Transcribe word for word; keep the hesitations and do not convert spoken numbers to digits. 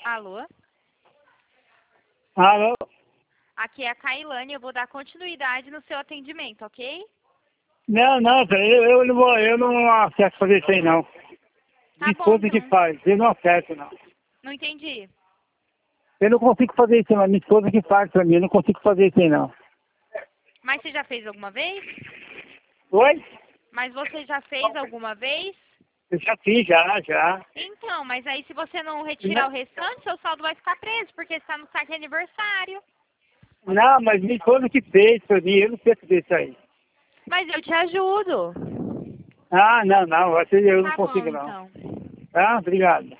Alô? Alô? Aqui é a Kailane, eu vou dar continuidade no seu atendimento, ok? Não, não, eu, eu não vou, eu não acesso fazer isso aí não. Tá Minha bom, esposa que então. faz, eu não acesso não. Não entendi. Eu não consigo fazer isso não, minha esposa que faz pra mim, eu não consigo fazer isso aí não. Mas você já fez alguma vez? Oi? Mas você já fez alguma vez? Eu já fiz, já, já. Então, mas aí se você não retirar o restante, seu saldo vai ficar preso, porque está no saque aniversário. Não, mas minha esposa que fez pra mim, eu não sei fazer isso aí. Mas eu te ajudo. Ah, não, não, assim eu não Tá bom, consigo não. então. Tá, obrigado.